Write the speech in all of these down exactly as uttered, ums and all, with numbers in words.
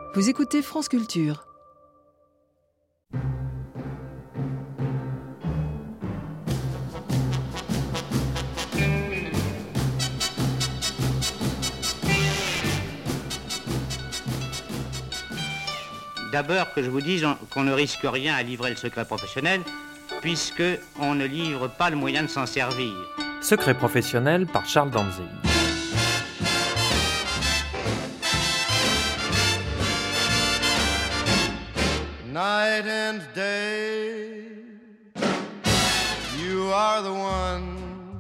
Vous écoutez France Culture. D'abord que je vous dise qu'on ne risque rien à livrer le secret professionnel, puisque on ne livre pas le moyen de s'en servir. Secret professionnel par Charles Dantzig. Night and day, you are the one.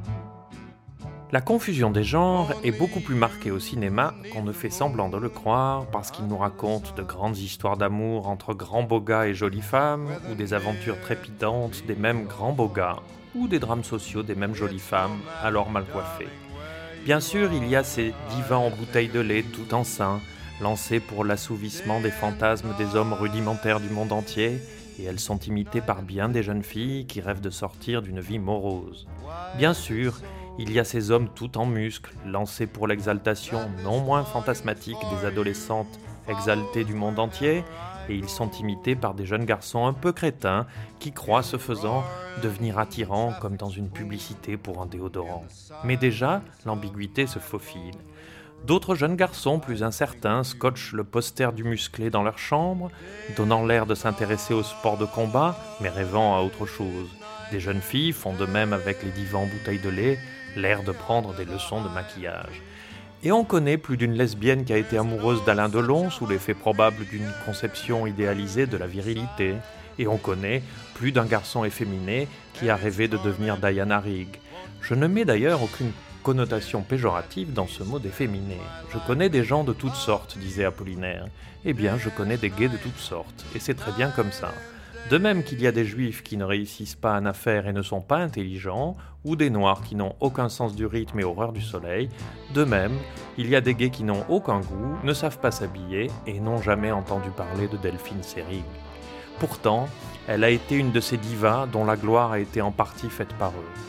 La confusion des genres est beaucoup plus marquée au cinéma qu'on ne fait semblant de le croire parce qu'il nous raconte de grandes histoires d'amour entre grands beaux gars et jolies femmes, ou des aventures trépidantes des mêmes grands beaux gars, ou des drames sociaux des mêmes jolies femmes, alors mal coiffées. Bien sûr, il y a ces divans en bouteille de lait tout enceints, lancés pour l'assouvissement des fantasmes des hommes rudimentaires du monde entier, et elles sont imitées par bien des jeunes filles qui rêvent de sortir d'une vie morose. Bien sûr, il y a ces hommes tout en muscles, lancés pour l'exaltation non moins fantasmatique des adolescentes exaltées du monde entier, et ils sont imités par des jeunes garçons un peu crétins qui croient, ce faisant, devenir attirants comme dans une publicité pour un déodorant. Mais déjà, l'ambiguïté se faufile. D'autres jeunes garçons plus incertains scotchent le poster du musclé dans leur chambre, donnant l'air de s'intéresser au sport de combat, mais rêvant à autre chose. Des jeunes filles font de même avec les divans en bouteille de lait, l'air de prendre des leçons de maquillage. Et on connaît plus d'une lesbienne qui a été amoureuse d'Alain Delon sous l'effet probable d'une conception idéalisée de la virilité. Et on connaît plus d'un garçon efféminé qui a rêvé de devenir Diana Rigg. Je ne mets d'ailleurs aucune connotation péjorative dans ce mot d'efféminé. Je connais des gens de toutes sortes, disait Apollinaire. Eh bien, je connais des gays de toutes sortes, et c'est très bien comme ça. De même qu'il y a des juifs qui ne réussissent pas en affaires et ne sont pas intelligents, ou des noirs qui n'ont aucun sens du rythme et horreur du soleil, de même, il y a des gays qui n'ont aucun goût, ne savent pas s'habiller et n'ont jamais entendu parler de Delphine Seyrig. Pourtant, elle a été une de ces divas dont la gloire a été en partie faite par eux.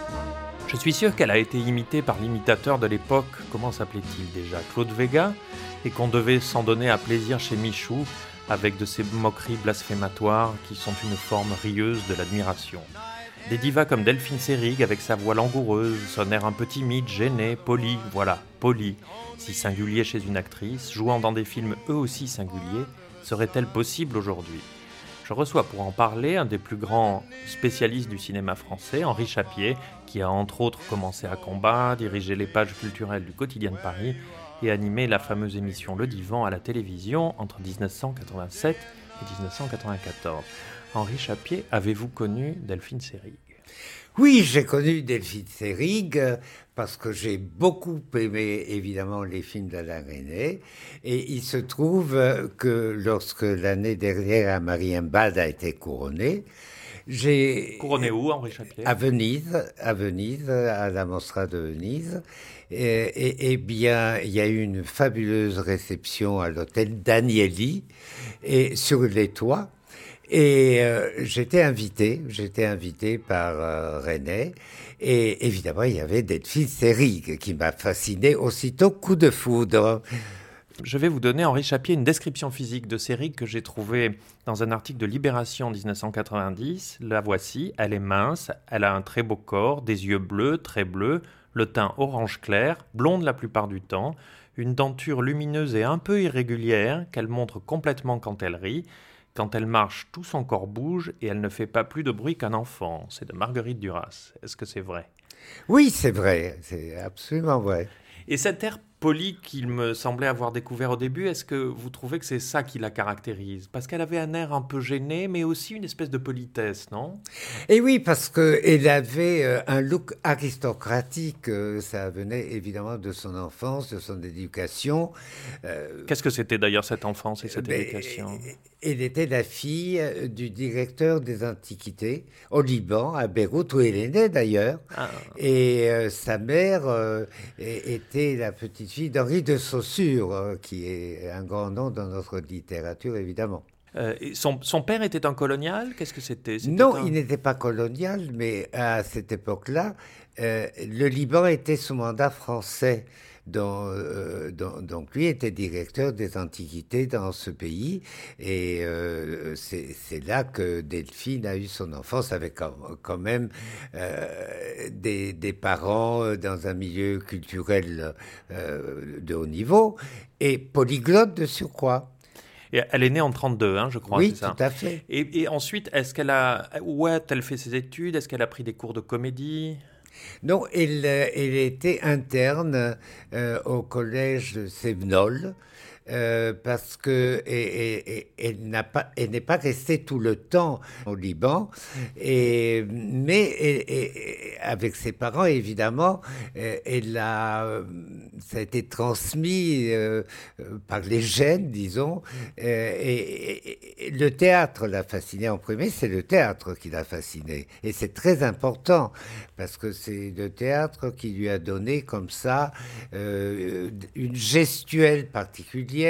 Je suis sûr qu'elle a été imitée par l'imitateur de l'époque, comment s'appelait-il déjà, Claude Véga, et qu'on devait s'en donner à plaisir chez Michou, avec de ces moqueries blasphématoires qui sont une forme rieuse de l'admiration. Des divas comme Delphine Seyrig, avec sa voix langoureuse, son air un peu timide, gêné, poli, voilà, poli, si singulier chez une actrice, jouant dans des films eux aussi singuliers, serait-elle possible aujourd'hui ? Je reçois pour en parler un des plus grands spécialistes du cinéma français, Henri Chapier, qui a entre autres commencé à Combat, dirigé les pages culturelles du Quotidien de Paris et animé la fameuse émission Le Divan à la télévision entre dix-neuf cent quatre-vingt-sept et dix-neuf cent quatre-vingt-quatorze. Henri Chapier, avez-vous connu Delphine Seyrig ? Oui, j'ai connu Delphine Seyrig parce que j'ai beaucoup aimé évidemment les films d'Alain Resnais, et il se trouve que lorsque l'année dernière Marienbad a été couronnée, j'ai... Couronné où, Henri Chapier ? À Venise, à Venise, à la Mostra de Venise. Et, et, et bien, il y a eu une fabuleuse réception à l'hôtel Danieli, et sur les toits. Et euh, j'étais invité, j'étais invité par euh, Resnais, et évidemment il y avait Delphine Seyrig qui m'a fasciné aussitôt, coup de foudre. Je vais vous donner, Henri Chapier, une description physique de Seyrig que j'ai trouvée dans un article de Libération en dix-neuf cent quatre-vingt-dix. La voici, elle est mince, elle a un très beau corps, des yeux bleus, très bleus, le teint orange clair, blonde la plupart du temps, une denture lumineuse et un peu irrégulière qu'elle montre complètement quand elle rit. Quand elle marche, tout son corps bouge et elle ne fait pas plus de bruit qu'un enfant. C'est de Marguerite Duras. Est-ce que c'est vrai ? Oui, c'est vrai. C'est absolument vrai. Et cet air poli qu'il me semblait avoir découvert au début, est-ce que vous trouvez que c'est ça qui la caractérise ? Parce qu'elle avait un air un peu gêné, mais aussi une espèce de politesse, non ? Et oui, parce qu'elle avait un look aristocratique. Ça venait évidemment de son enfance, de son éducation. Qu'est-ce que c'était d'ailleurs cette enfance et cette mais, éducation ? Elle était la fille du directeur des Antiquités au Liban, à Beyrouth, où elle est née d'ailleurs. Ah. Et euh, sa mère euh, était la petite fille d'Henri de Saussure, euh, qui est un grand nom dans notre littérature, évidemment. Euh, et son, son père était un colonial ? Qu'est-ce que c'était, c'était Non, un... il n'était pas colonial, mais à cette époque-là, euh, le Liban était sous mandat français. dont, euh, dont, donc lui était directeur des antiquités dans ce pays. Et euh, c'est, c'est là que Delphine a eu son enfance, avec quand, quand même euh, des, des parents dans un milieu culturel euh, de haut niveau et polyglotte de surcroît. Et elle est née en trente-deux, hein, je crois, oui, c'est ça. tout à fait. Et, et ensuite, est-ce qu'elle a, où a-t-elle fait ses études? Est-ce qu'elle a pris des cours de comédie? Non, elle, elle était interne euh, au collège de Sévenol. Euh, parce que et, et, et, elle n'a pas, elle n'est pas restée tout le temps au Liban, et mais et, et, avec ses parents évidemment, elle a, ça a été transmis euh, par les gènes, disons, et, et, et le théâtre l'a fascinée en premier, c'est le théâtre qui l'a fascinée, et c'est très important parce que c'est le théâtre qui lui a donné comme ça euh, une gestuelle particulière.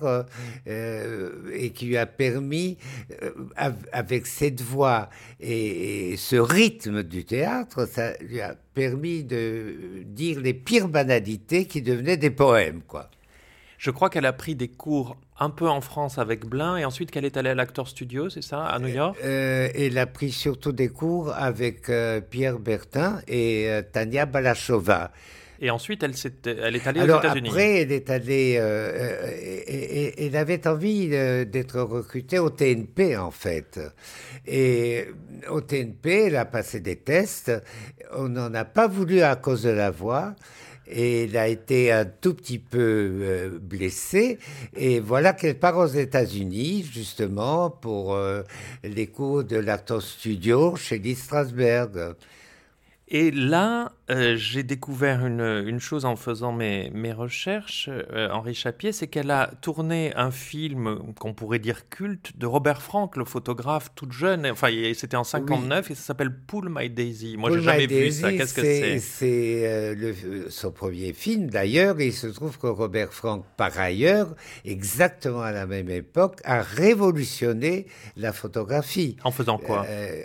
Euh, et qui lui a permis, euh, avec cette voix et, et ce rythme du théâtre, ça lui a permis de dire les pires banalités qui devenaient des poèmes, quoi. Je crois qu'elle a pris des cours un peu en France avec Blin, et ensuite qu'elle est allée à l'Actor Studio, c'est ça, à New York? euh, Elle a pris surtout des cours avec euh, Pierre Bertin et euh, Tania Balachova. Et ensuite, elle, s'est, elle est allée Alors, aux États-Unis. Après, elle est allée. Euh, et, et, elle avait envie euh, d'être recrutée au T N P, en fait. Et au T N P, elle a passé des tests. On n'en a pas voulu à cause de la voix. Et elle a été un tout petit peu euh, blessée. Et voilà qu'elle part aux États-Unis, justement, pour euh, les cours de l'Actor Studio chez Lee Strasberg. Et là, euh, j'ai découvert une, une chose en faisant mes, mes recherches, euh, Henri Chapier, c'est qu'elle a tourné un film qu'on pourrait dire culte de Robert Frank, le photographe, toute jeune. Enfin, c'était en cinquante-neuf, oui. Et ça s'appelle Pull My Daisy. Moi, Pull j'ai jamais My vu Daisy, ça. Qu'est-ce que c'est c'est? C'est euh, le, son premier film, d'ailleurs. Et il se trouve que Robert Frank, par ailleurs, exactement à la même époque, a révolutionné la photographie. En faisant quoi? euh,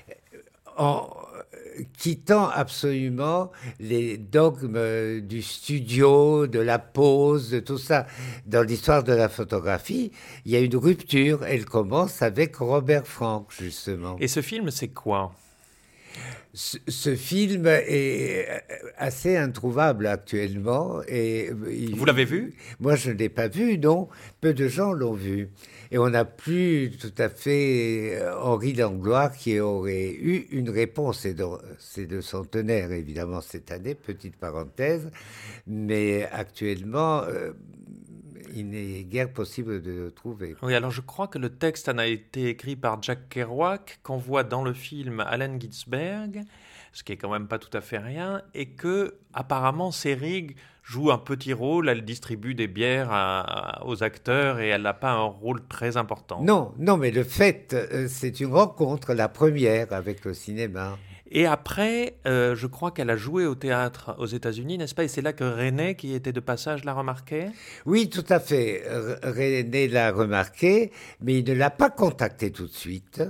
En quittant absolument les dogmes du studio, de la pose, de tout ça. Dans l'histoire de la photographie, il y a une rupture. Elle commence avec Robert Frank, justement. Et ce film, c'est quoi ? Ce, ce film est assez introuvable actuellement. Et il, Vous l'avez vu ? Moi, je ne l'ai pas vu, non. Peu de gens l'ont vu. Et on n'a plus tout à fait Henri Langlois qui aurait eu une réponse. C'est de, c'est de centenaire, évidemment, cette année, petite parenthèse. Mais actuellement, euh, il n'est guère possible de le trouver. Oui, alors je crois que le texte en a été écrit par Jack Kerouac, qu'on voit dans le film Allen Ginsberg, ce qui est quand même pas tout à fait rien, et que apparemment Seyrig joue un petit rôle, elle distribue des bières à, à, aux acteurs et elle n'a pas un rôle très important. Non, non, mais le fait, euh, c'est une rencontre, la première avec le cinéma. Et après, euh, je crois qu'elle a joué au théâtre aux États-Unis, n'est-ce pas? Et c'est là que René, qui était de passage, l'a remarqué? Oui, tout à fait. René l'a remarqué, mais il ne l'a pas contacté tout de suite.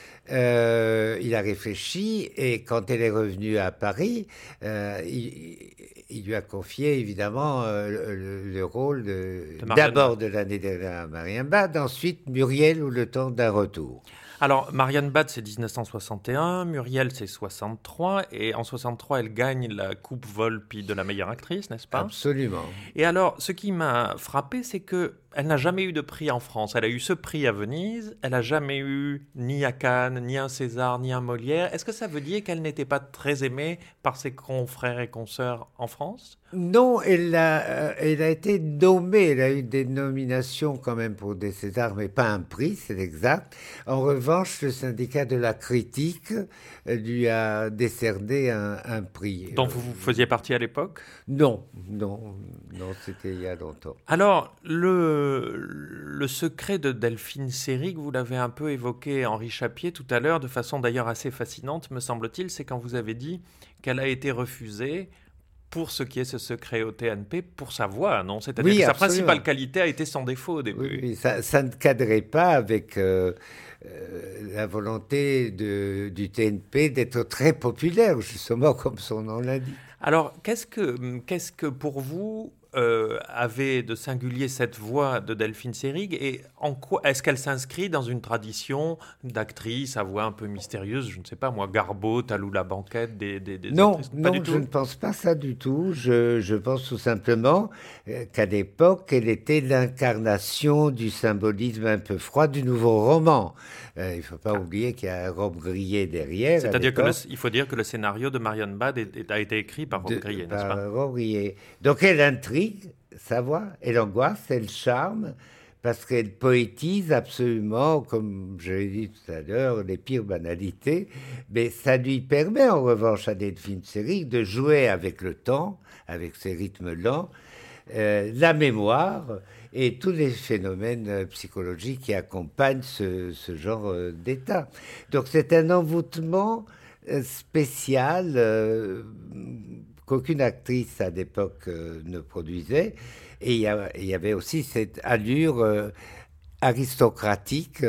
Euh, il a réfléchi et quand elle est revenue à Paris, euh, il, il lui a confié évidemment euh, le, le rôle de, de d'abord de l'année dernière à Marianne Bad, ensuite Muriel ou Le temps d'un retour. Alors, Marianne Bad, c'est dix-neuf cent soixante et un, Muriel, c'est soixante-trois, et en soixante-trois, elle gagne la Coupe Volpi de la meilleure actrice, n'est-ce pas? Absolument. Et alors, ce qui m'a frappé, c'est que elle n'a jamais eu de prix en France. Elle a eu ce prix à Venise, elle n'a jamais eu ni à Cannes, ni un César, ni un Molière. Est-ce que ça veut dire qu'elle n'était pas très aimée par ses confrères et consoeurs en France? Non, elle a, euh, elle a été nommée, elle a eu des nominations quand même pour des Césars, mais pas un prix, c'est exact. En revanche, le syndicat de la critique lui a décerné un, un prix. Dont vous, vous faisiez partie à l'époque? Non, non, non, c'était il y a longtemps. Alors, le, le secret de Delphine Seyrig, vous l'avez un peu évoqué, Henri Chapier, tout à l'heure, de façon d'ailleurs assez fascinante, me semble-t-il, c'est quand vous avez dit qu'elle a été refusée pour ce qui est ce secret au T N P, pour sa voix, non? C'est-à-dire oui, que sa absolument. principale qualité a été sans défaut au début. Oui, oui, ça, ça ne cadrait pas avec euh, euh, la volonté de, du T N P d'être très populaire, justement, comme son nom l'indique. Alors, qu'est-ce que, qu'est-ce que pour vous euh, avait de singulier cette voix de Delphine Seyrig et en quoi est-ce qu'elle s'inscrit dans une tradition d'actrice à voix un peu mystérieuse, je ne sais pas moi, Garbeau, Talou la banquette, des, des, des non, actrices? Pas non, du je tout. ne pense pas ça du tout. Je, je pense tout simplement euh, qu'à l'époque, elle était l'incarnation du symbolisme un peu froid du nouveau roman. Euh, il ne faut pas oublier qu'il y a Rob Grillet derrière. C'est-à-dire qu'il faut dire que le scénario de Marion Bad est, est, a été écrit par Rob Grillet, n'est-ce pas? Par Rob Grillet. Donc elle intrigue, sa voix, elle angoisse, elle charme, parce qu'elle poétise absolument, comme je l'ai dit tout à l'heure, les pires banalités, mais ça lui permet en revanche à Delphine Seyrig de jouer avec le temps, avec ses rythmes lents, euh, la mémoire et tous les phénomènes euh, psychologiques qui accompagnent ce, ce genre euh, d'état. Donc c'est un envoûtement euh, spécial euh, qu'aucune actrice à l'époque euh, ne produisait. Et il y, y avait aussi cette allure euh, aristocratique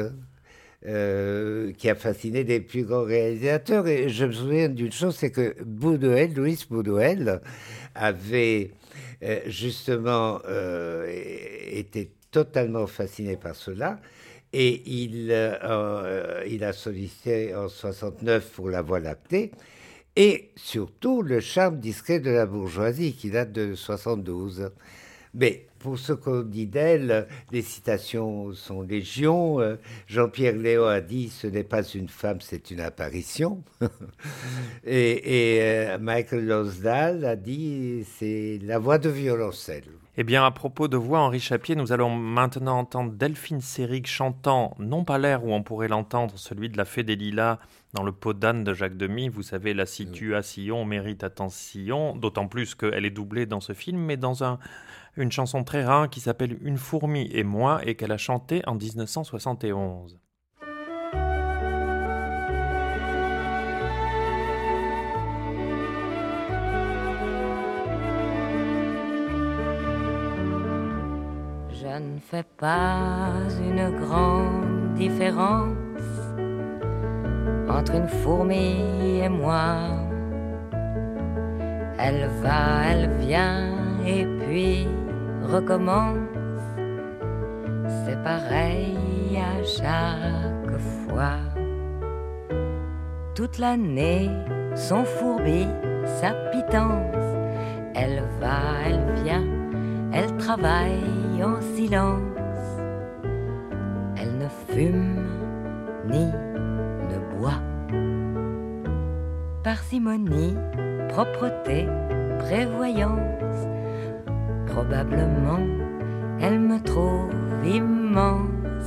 euh, qui a fasciné les plus grands réalisateurs. Et je me souviens d'une chose, c'est que Buñuel, Luis Buñuel, avait euh, justement euh, été totalement fasciné par cela. Et il, euh, il a sollicité en soixante-neuf pour La Voie lactée. Et surtout, le charme discret de la bourgeoisie, qui date de soixante-douze. Mais pour ce qu'on dit d'elle, les citations sont légion. Euh, Jean-Pierre Léaud a dit « Ce n'est pas une femme, c'est une apparition ». Et, et euh, Michael Lonsdale a dit « C'est la voix de violoncelle ». Eh bien, à propos de voix, Henri Chapier, nous allons maintenant entendre Delphine Seyrig chantant, non pas l'air où on pourrait l'entendre, celui de la Fée des Lilas, dans le Pot d'âne de Jacques Demy. Vous savez, la situation mérite attention, d'autant plus qu'elle est doublée dans ce film, mais dans un, une chanson très rare qui s'appelle Une fourmi et moi, et qu'elle a chantée en dix-neuf cent soixante et onze. Je ne fais pas une grande différence entre une fourmi et moi. Elle va, elle vient et puis recommence. C'est pareil à chaque fois. Toute l'année, son fourbi, sa pitance. Elle va, elle vient, elle travaille en silence. Elle ne fume ni ne boit. Parcimonie, propreté, prévoyance. Probablement, elle me trouve immense.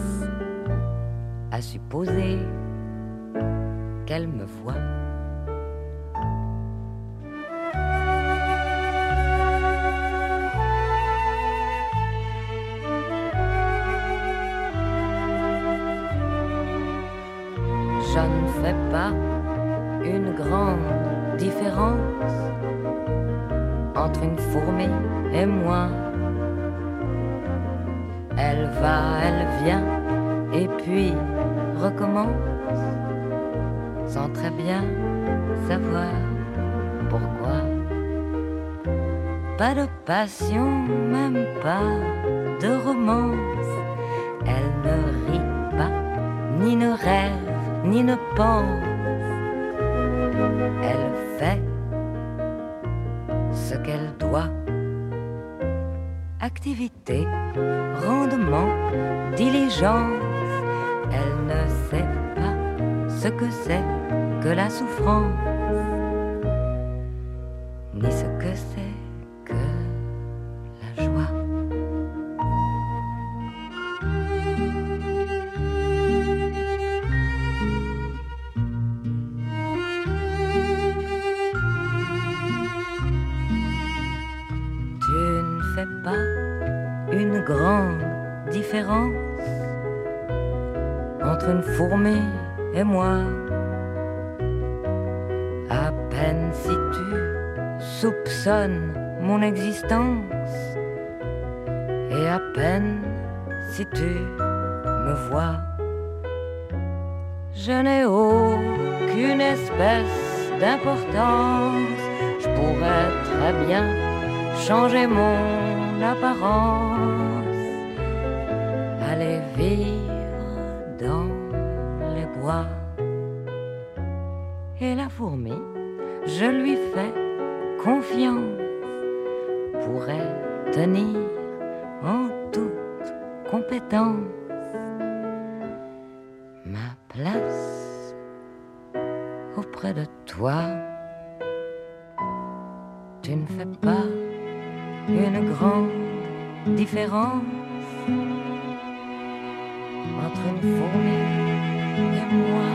À supposer qu'elle me voit. Je ne fais pas une grande différence entre une fourmi et moi. Elle va, elle vient, et puis recommence, sans très bien savoir pourquoi. Pas de passion, même pas de romance. Elle ne rit pas, ni ne rêve, ni ne pense. Elle fait ce qu'elle doit. Activité, rendement, diligence. Elle ne sait pas ce que c'est que la souffrance, ni ce que c'est que la joie. Une grande différence entre une fourmi et moi. À peine si tu soupçonnes mon existence, et à peine si tu me vois. Je n'ai aucune espèce d'importance. Je pourrais très bien changer mon l'apparence, aller vivre dans les bois. Et la fourmi, je lui fais confiance, pourrait tenir en toute compétence ma place auprès de toi. Tu ne fais pas une grande différence entre une fourmi et moi.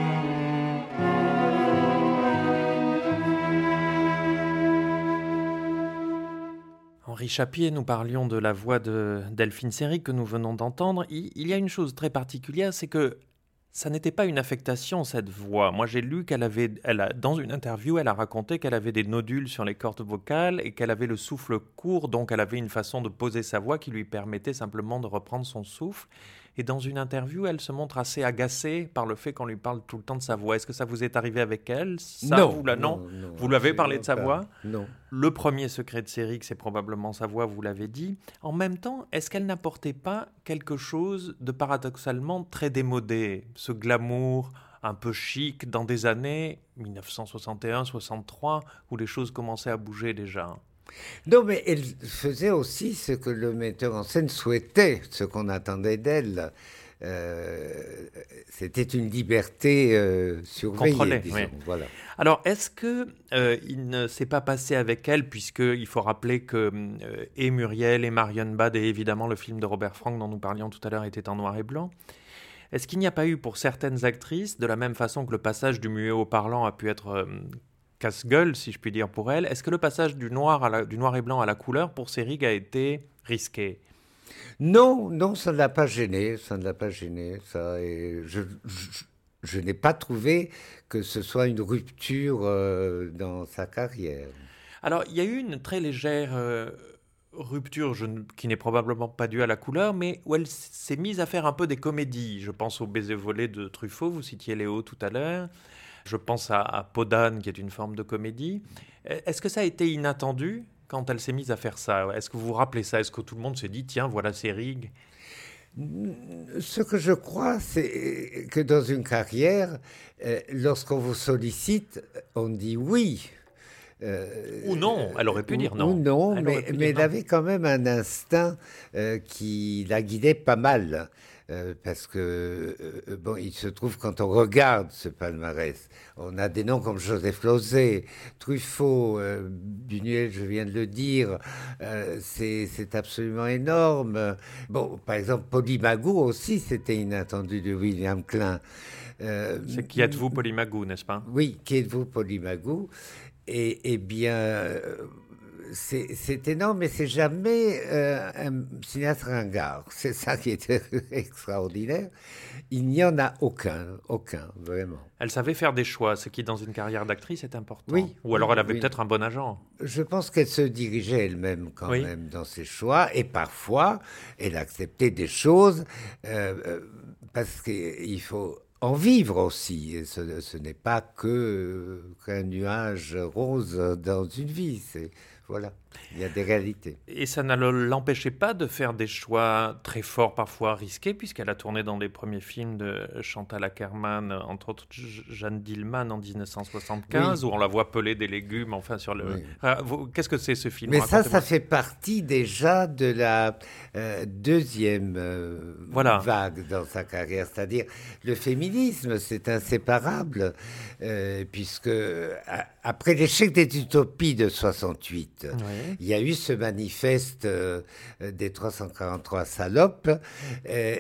Henri Chapier, nous parlions de la voix de Delphine Seyrig que nous venons d'entendre. Il, il y a une chose très particulière, c'est que ça n'était pas une affectation, cette voix. Moi, j'ai lu qu'elle avait, elle a, dans une interview, elle a raconté qu'elle avait des nodules sur les cordes vocales et qu'elle avait le souffle court, donc elle avait une façon de poser sa voix qui lui permettait simplement de reprendre son souffle. Et dans une interview, elle se montre assez agacée par le fait qu'on lui parle tout le temps de sa voix. Est-ce que ça vous est arrivé avec elle ça, non, vous la... non, non, non. Vous lui avez parlé de sa pas. voix? Non. Le premier secret de Seyrig, c'est probablement sa voix, vous l'avez dit. En même temps, est-ce qu'elle n'apportait pas quelque chose de paradoxalement très démodé? Ce glamour un peu chic dans des années dix-neuf cent soixante et un soixante-trois où les choses commençaient à bouger déjà. Non, mais elle faisait aussi ce que le metteur en scène souhaitait, ce qu'on attendait d'elle. Euh, c'était une liberté euh, surveillée, contrôlée, disons. Oui. Voilà. Alors, est-ce que euh, il ne s'est pas passé avec elle, puisqu'il faut rappeler que euh, et Muriel et Marion Bad et évidemment le film de Robert Frank dont nous parlions tout à l'heure était en noir et blanc. Est-ce qu'il n'y a pas eu pour certaines actrices, de la même façon que le passage du muet au parlant a pu être euh, casse-gueule, si je puis dire, pour elle, est-ce que le passage du noir, à la, du noir et blanc à la couleur pour Seyrig a été risqué? Non, non, ça ne l'a pas gêné, ça ne l'a pas gêné, ça. Et je, je, je n'ai pas trouvé que ce soit une rupture euh, dans sa carrière. Alors, il y a eu une très légère euh, rupture je, qui n'est probablement pas due à la couleur, mais où elle s'est mise à faire un peu des comédies. Je pense au Baiser volé de Truffaut, vous citiez Léo tout à l'heure. Je pense à, à Podane, qui est une forme de comédie. Est-ce que ça a été inattendu quand elle s'est mise à faire ça? Est-ce que vous vous rappelez ça? Est-ce que tout le monde s'est dit, tiens, voilà Seyrig? Ce que je crois, c'est que dans une carrière, euh, lorsqu'on vous sollicite, on dit oui. Euh, ou non, elle aurait pu ou, dire non. Ou non, elle mais, mais elle non. avait quand même un instinct euh, qui la guidait pas mal. Euh, parce que, euh, bon, il se trouve, quand on regarde ce palmarès, on a des noms comme Joseph Losey, Truffaut, euh, Buñuel, je viens de le dire, euh, c'est, c'est absolument énorme. Bon, par exemple, Polymagou aussi, c'était inattendu de William Klein. Euh, c'est Qui êtes-vous, Polymagou, n'est-ce pas? Oui, Qui êtes-vous, Polymagou? Et, eh bien... Euh, C'est, c'est énorme, mais c'est jamais euh, un cinéaste ringard. C'est ça qui est extraordinaire. Il n'y en a aucun, aucun, vraiment. Elle savait faire des choix, ce qui, dans une carrière d'actrice, est important. Oui. Ou alors elle avait oui. peut-être un bon agent. Je pense qu'elle se dirigeait elle-même quand oui. même dans ses choix. Et parfois, elle acceptait des choses euh, parce qu'il faut... en vivre aussi. Et ce, ce n'est pas que, qu'un nuage rose dans une vie. C'est, voilà, il y a des réalités. Et ça ne l'empêchait pas de faire des choix très forts, parfois risqués, puisqu'elle a tourné dans les premiers films de Chantal Akerman, entre autres Jeanne Dillman en dix-neuf cent soixante-quinze, oui. où on la voit peler des légumes, enfin sur le... Oui. Ah, vous, qu'est-ce que c'est ce film? Mais ça, ça fait partie déjà de la euh, deuxième euh, voilà. vague dans sa carrière, c'est-à-dire le féminisme, c'est inséparable, euh, puisque à, après l'échec des utopies de soixante-huit, oui. il y a eu ce manifeste euh, des trois cent quarante-trois salopes euh,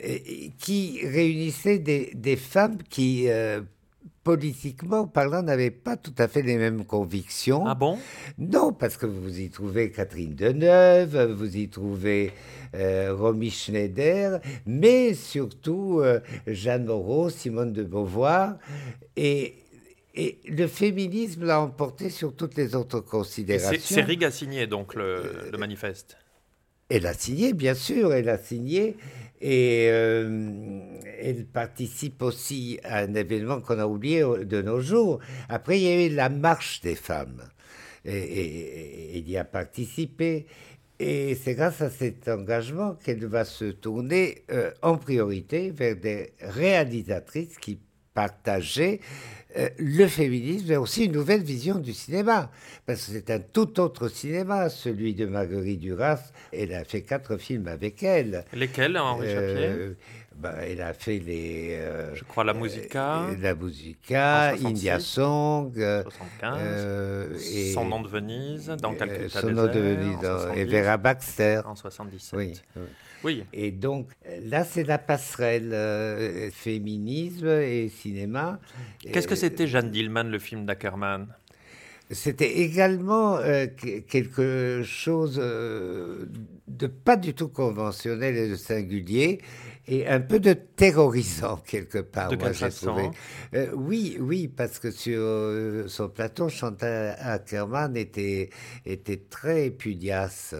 qui réunissait des, des femmes qui, euh, politiquement parlant, n'avaient pas tout à fait les mêmes convictions. Ah bon? Non, parce que vous y trouvez Catherine Deneuve, vous y trouvez euh, Romy Schneider, mais surtout euh, Jeanne Moreau, Simone de Beauvoir, et... Et le féminisme l'a emporté sur toutes les autres considérations. Seyrig a signé donc le, euh, le manifeste. Elle a signé, bien sûr, elle a signé. Et euh, elle participe aussi à un événement qu'on a oublié de nos jours. Après, il y a eu la marche des femmes. Et, et, et il y a participé. Et c'est grâce à cet engagement qu'elle va se tourner euh, en priorité vers des réalisatrices qui partageaient euh, le féminisme, mais aussi une nouvelle vision du cinéma. Parce que c'est un tout autre cinéma, celui de Marguerite Duras. Elle a fait quatre films avec elle. Lesquels, Henri Chapier euh, bah, Elle a fait les... Euh, Je crois La Musica. Euh, la Musica, India Song. Euh, soixante-quinze. Euh, et, Son nom de Venise, dans Calcutta euh, Son nom de Venise, dans, et Vera Baxter. En soixante-dix-sept. Oui, oui. Oui. Et donc, là, c'est la passerelle euh, féminisme et cinéma. Qu'est-ce que c'était Jeanne Dillman, le film d'Ackerman ? C'était également euh, quelque chose euh, de pas du tout conventionnel et de singulier, et un peu de terrorisant quelque part. De moi, quelle j'ai façon ? trouvé. Euh, oui, oui, parce que sur euh, son plateau, Chantal Ackerman était, était très pudiace.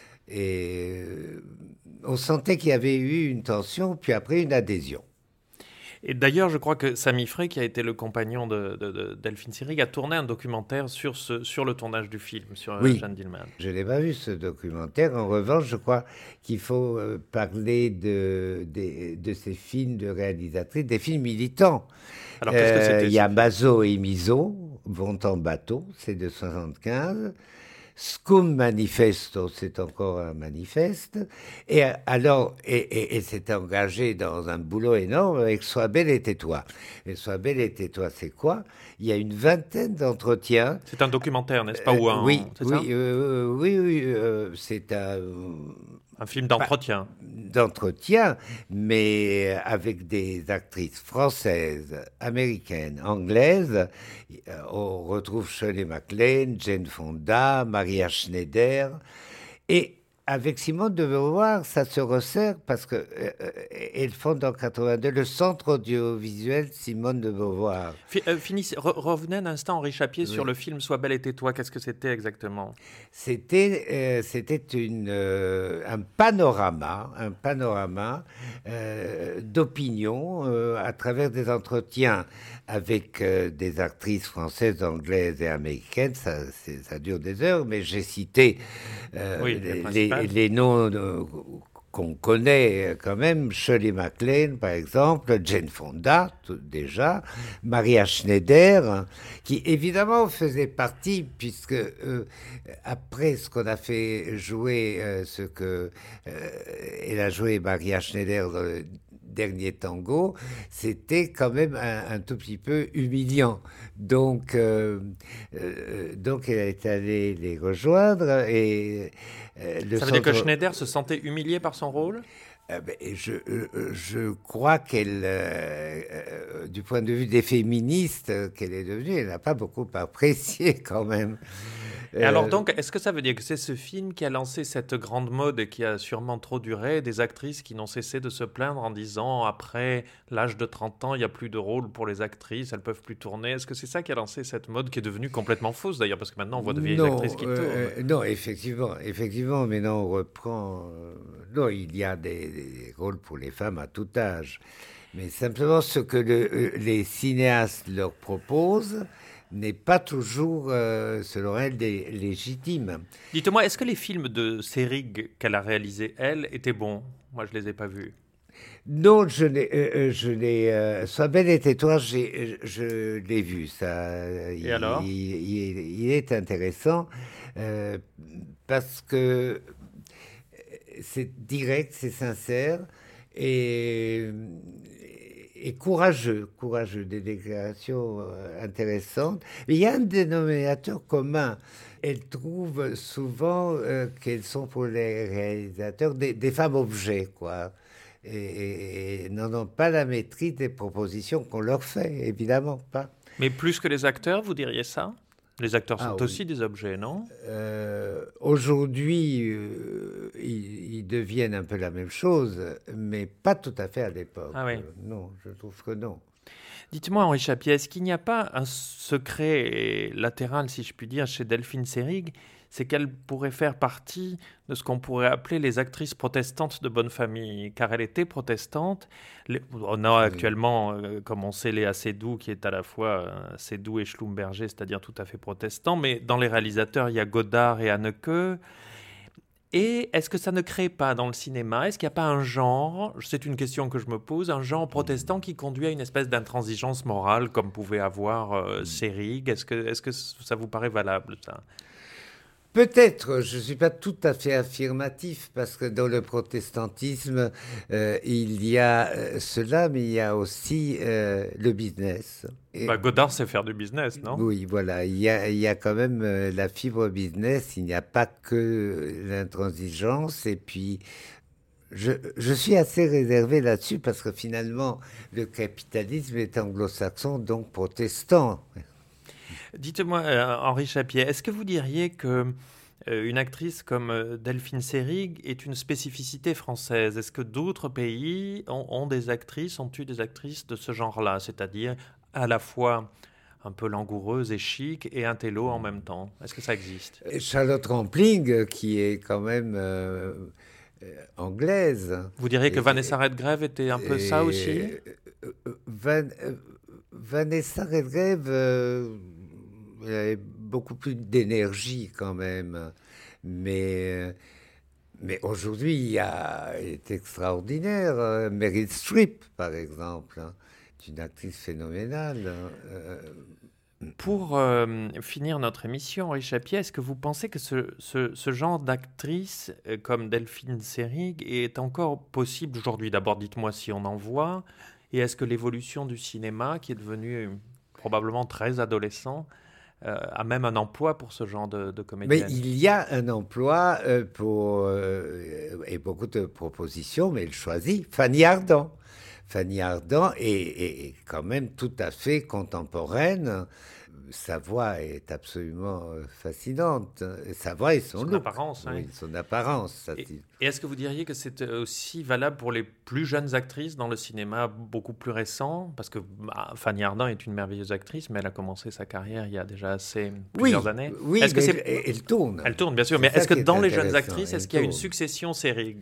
Et euh, on sentait qu'il y avait eu une tension, puis après une adhésion. Et d'ailleurs, je crois que Sami Frey, qui a été le compagnon de, de, de Delphine Seyrig, a tourné un documentaire sur, ce, sur le tournage du film, sur oui. Jeanne Dillman. Je n'ai pas vu ce documentaire. En revanche, je crois qu'il faut euh, parler de, de, de ces films de réalisatrices, des films militants. Alors, qu'est-ce que c'était ? Il y a Mazo et Mizo, vont en bateau, c'est de soixante-quinze. Scum Manifesto, c'est encore un manifeste. Et alors, et, et, et s'est engagé dans un boulot énorme avec Sois belle et tais-toi. Et Sois belle et tais-toi, c'est quoi ? Il y a une vingtaine d'entretiens. C'est un documentaire, n'est-ce pas ? Ou un, euh, Oui, c'est oui, ça euh, oui, oui, euh, c'est un... Un film d'entretien. D'entretien, mais avec des actrices françaises, américaines, anglaises. On retrouve Shirley MacLaine, Jane Fonda, Maria Schneider. Et avec Simone de Beauvoir, ça se resserre parce qu'elle euh, fonde en quatre-vingt-deux le Centre audiovisuel Simone de Beauvoir. F- euh, finissez, re- revenez un instant, Henri Chapier, oui. sur le film Sois belle et tais-toi. Qu'est-ce que c'était exactement ? C'était, euh, c'était une, euh, un panorama, un panorama euh, d'opinion euh, à travers des entretiens avec euh, des actrices françaises, anglaises et américaines. Ça, c'est, ça dure des heures, mais j'ai cité euh, oui, les, les, les noms de, qu'on connaît quand même, Shirley MacLaine, par exemple, Jane Fonda, tout, déjà, Maria Schneider, qui évidemment faisait partie, puisque euh, après ce qu'on a fait jouer, euh, ce que euh, elle a joué Maria Schneider dans le dernier tango, c'était quand même un, un tout petit peu humiliant. Donc, euh, euh, donc elle est allée les rejoindre et euh, le ça veut centre... dire que Schneider se sentait humiliée par son rôle ? Euh, ben, je, euh, je crois qu'elle, euh, euh, du point de vue des féministes qu'elle est devenue, elle n'a pas beaucoup apprécié quand même. Et euh... alors donc, est-ce que ça veut dire que c'est ce film qui a lancé cette grande mode et qui a sûrement trop duré, des actrices qui n'ont cessé de se plaindre en disant après l'âge de trente ans, il n'y a plus de rôle pour les actrices, elles ne peuvent plus tourner. Est-ce que c'est ça qui a lancé cette mode qui est devenue complètement fausse d'ailleurs, parce que maintenant on voit de vieilles non, actrices qui tournent. Euh, non, effectivement, effectivement, mais non, on reprend. Euh, non, il y a des, des rôles pour les femmes à tout âge, mais simplement ce que le, les cinéastes leur proposent n'est pas toujours, euh, selon elle, des, légitime. Dites-moi, est-ce que les films de Seyrig qu'elle a réalisés, elle, étaient bons ? Moi, je ne les ai pas vus. Non, je l'ai... Euh, je l'ai euh, Sois belle et tais-toi, j'ai, je l'ai vu. Ça, et il, alors il, il, il est intéressant euh, parce que c'est direct, c'est sincère et... et courageux, courageux, des déclarations euh, intéressantes. Mais il y a un dénominateur commun. Elles trouvent souvent euh, qu'elles sont pour les réalisateurs des, des femmes objets, quoi. Et, et, et n'en ont pas la maîtrise des propositions qu'on leur fait, évidemment pas. Mais plus que les acteurs, vous diriez ça ? Les acteurs sont ah, aussi oui. des objets, non ? euh, Aujourd'hui, euh, ils, ils deviennent un peu la même chose, mais pas tout à fait à l'époque. Ah oui. euh, non, je trouve que non. Dites-moi, Henri Chapier, est-ce qu'il n'y a pas un secret latéral, si je puis dire, chez Delphine Seyrig ? C'est qu'elle pourrait faire partie de ce qu'on pourrait appeler les actrices protestantes de bonne famille, car elle était protestante. Les, on a oui. actuellement, euh, comme on sait, Léa Seydoux, qui est à la fois euh, Seydoux et Schlumberger, c'est-à-dire tout à fait protestant, mais dans les réalisateurs, il y a Godard et Haneke. Et est-ce que ça ne crée pas dans le cinéma, est-ce qu'il n'y a pas un genre, c'est une question que je me pose, un genre protestant qui conduit à une espèce d'intransigeance morale comme pouvait avoir euh, Seyrig? Est-ce que, est-ce que ça vous paraît valable, ça? Peut-être, je ne suis pas tout à fait affirmatif, parce que dans le protestantisme, euh, il y a euh, cela, mais il y a aussi euh, le business. Et, bah, Godard sait faire du business, non? Oui, voilà, il y a, il y a quand même euh, la fibre business, il n'y a pas que l'intransigeance, et puis je, je suis assez réservé là-dessus, parce que finalement, le capitalisme est anglo-saxon, donc protestant. Dites-moi, euh, Henri Chapier, est-ce que vous diriez que euh, une actrice comme euh, Delphine Seyrig est une spécificité française? Est-ce que d'autres pays ont, ont des actrices, ont eu des actrices de ce genre-là, c'est-à-dire à la fois un peu langoureuse et chic et intello en même temps? Est-ce que ça existe? Charlotte Rampling, qui est quand même euh, euh, anglaise. Vous diriez que et, Vanessa Redgrave était un peu et, ça aussi? euh, Van, euh, Vanessa Redgrave... Euh, il y avait beaucoup plus d'énergie quand même. Mais, mais aujourd'hui, il y a, elle est extraordinaire. Meryl Streep, par exemple, hein, est une actrice phénoménale. Euh... Pour euh, finir notre émission, Henri Chapier, est-ce que vous pensez que ce, ce, ce genre d'actrice euh, comme Delphine Seyrig est encore possible aujourd'hui? D'abord, dites-moi si on en voit. Et est-ce que l'évolution du cinéma, qui est devenu probablement très adolescent, Euh, a même un emploi pour ce genre de, de comédienne? Mais il y a un emploi euh, pour, euh, et beaucoup de propositions, mais elle choisit Fanny Ardant. Fanny Ardant est, est, est quand même tout à fait contemporaine. Sa voix est absolument fascinante. Sa voix et son, son look. apparence. Hein. Oui, son apparence. Ça et, et est-ce que vous diriez que c'est aussi valable pour les plus jeunes actrices dans le cinéma beaucoup plus récent? Parce que bah, Fanny Ardant est une merveilleuse actrice, mais elle a commencé sa carrière il y a déjà assez plusieurs oui, années. Oui, est-ce que mais c'est... elle, elle tourne. Elle tourne, bien sûr. C'est mais est-ce que dans les jeunes actrices, est-ce qu'il y a une succession Seyrig?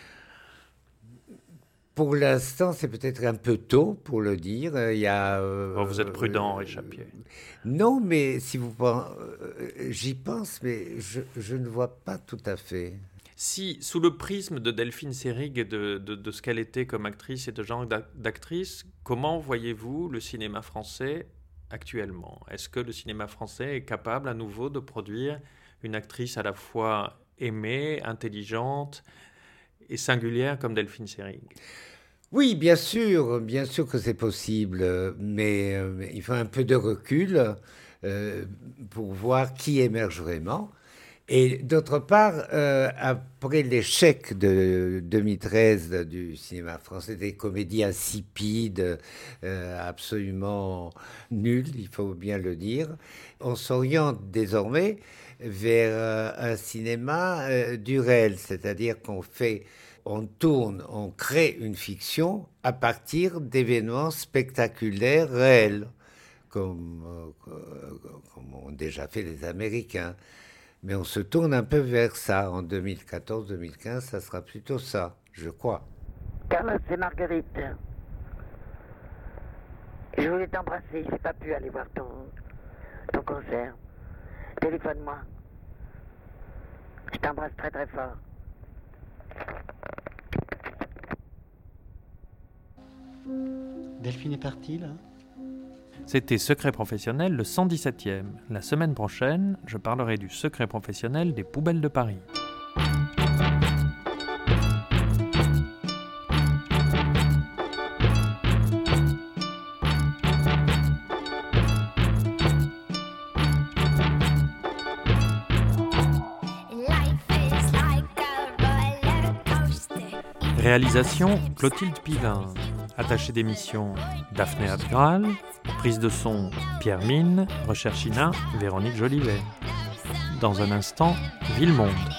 Pour l'instant, c'est peut-être un peu tôt pour le dire. Il y a, euh, oh, vous êtes prudent, Henri Chapier. Euh, non, mais si vous pensez, euh, j'y pense, mais je, je ne vois pas tout à fait. Si, sous le prisme de Delphine Seyrig et de, de, de ce qu'elle était comme actrice et de genre d'actrice, comment voyez-vous le cinéma français actuellement? Est-ce que le cinéma français est capable à nouveau de produire une actrice à la fois aimée, intelligente et singulière comme Delphine Seyrig? Oui, bien sûr, bien sûr que c'est possible, mais, euh, mais il faut un peu de recul euh, pour voir qui émerge vraiment. Et d'autre part, euh, après l'échec de deux mille treize du cinéma français, des comédies insipides, euh, absolument nulles, il faut bien le dire, on s'oriente désormais vers euh, un cinéma euh, du réel, c'est-à-dire qu'on fait... On tourne, on crée une fiction à partir d'événements spectaculaires réels, comme, euh, comme ont déjà fait les Américains. Mais on se tourne un peu vers ça. En deux mille quatorze deux mille quinze, ça sera plutôt ça, je crois. Carlos, c'est Marguerite. Je voulais t'embrasser, je n'ai pas pu aller voir ton, ton concert. Téléphone-moi. Je t'embrasse très très fort. Delphine est partie, là? C'était Secret Professionnel, le cent dix-septième. La semaine prochaine, je parlerai du secret professionnel des poubelles de Paris. Réalisation Clotilde Pivin. Attaché d'émission Daphné Abgral. Prise de son Pierre Mine. Recherche I N A Véronique Jolivet. Dans un instant, Villemonde.